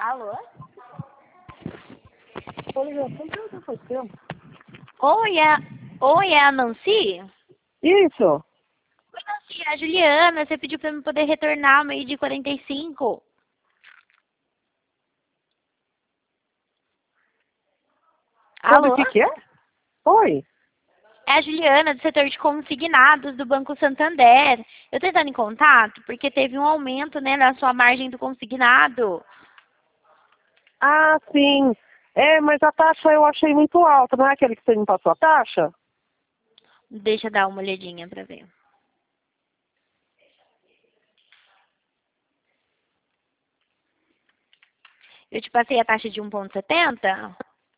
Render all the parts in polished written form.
Alô? Oi, quanto faz tempo? Oi, é a Nancy? Isso. Oi, Nancy, é a Juliana. Você pediu pra eu poder retornar ao meio-dia e 45. Sobre o Alô? que é? Oi. É a Juliana, do setor de consignados do Banco Santander. Eu tô entrando em contato porque teve um aumento, né, na sua margem do consignado. Ah, sim. É, mas a taxa eu achei muito alta. Não é aquele que você me passou a taxa? Deixa eu dar uma olhadinha pra ver. Eu te passei a taxa de 1,70?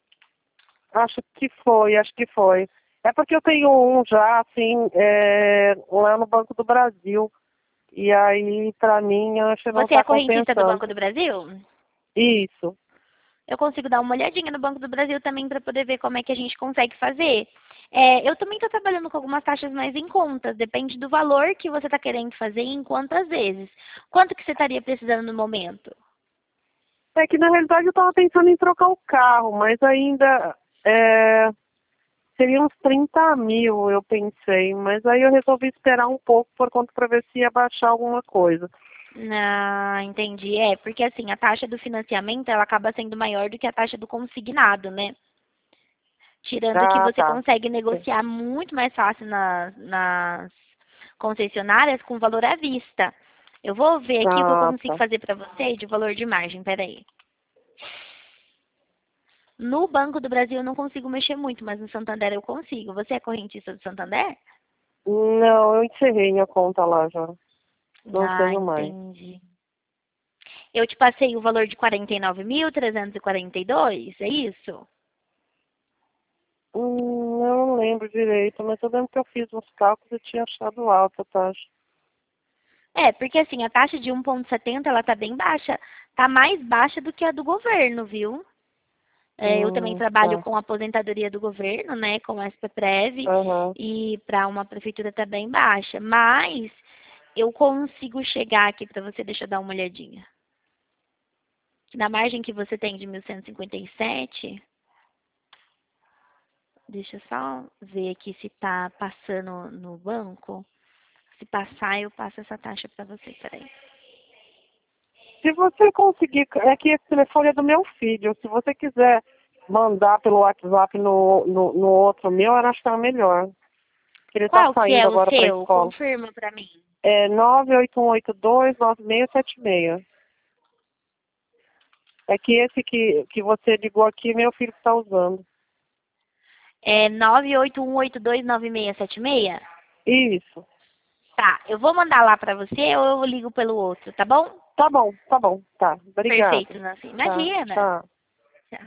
Acho que foi. É porque eu tenho um já, assim, lá no Banco do Brasil. E aí, pra mim, eu acho que não Você é tá correntista do compensando. Banco do Brasil? Isso. Eu consigo dar uma olhadinha no Banco do Brasil também para poder ver como é que a gente consegue fazer. Eu também estou trabalhando com algumas taxas mais em conta, depende do valor que você está querendo fazer e em quantas vezes. Quanto que você estaria precisando no momento? É que, na realidade, eu tava pensando em trocar o carro, mas ainda... Seria uns 30 mil, eu pensei, mas aí eu resolvi esperar um pouco por conta para ver se ia baixar alguma coisa. Ah, entendi. Porque assim, a taxa do financiamento ela acaba sendo maior do que a taxa do consignado, né? Tirando que Ah, você tá. consegue negociar muito mais fácil nas concessionárias com valor à vista. Eu vou ver aqui o que eu Ah, consigo tá. fazer para você de valor de margem. Peraí. No Banco do Brasil eu não consigo mexer muito, mas no Santander eu consigo. Você é correntista do Santander? Não, eu encerrei minha conta lá já. Não Ah, tenho mais. entendi. Eu te passei o valor de 49.342, é isso? Eu não lembro direito, mas eu lembro que eu fiz uns cálculos e tinha achado alta a taxa. Porque assim, a taxa de 1,70 ela tá bem baixa. Tá mais baixa do que a do governo, viu? Eu também trabalho Tá. com a aposentadoria do governo, né, com a SPPrev, Aham. e para uma prefeitura tá bem baixa. Mas eu consigo chegar aqui para você, deixa eu dar uma olhadinha. Na margem que você tem de 1.157, deixa eu só ver aqui se tá passando no banco. Se passar, eu passo essa taxa para você, peraí. Se você conseguir, é que esse telefone é do meu filho. Se você quiser mandar pelo WhatsApp no outro meu, eu acho que é melhor. Ele está Qual que saindo é o agora para a seu? escola. Confirma para mim. É 981829676. É que esse que você ligou aqui, meu filho está usando. É 981829676? Isso. Tá, eu vou mandar lá para você ou eu ligo pelo outro, tá bom? Tá bom, tá bom. Tá. Obrigada. Perfeito, Nancy. Tá, Imagina. tchau.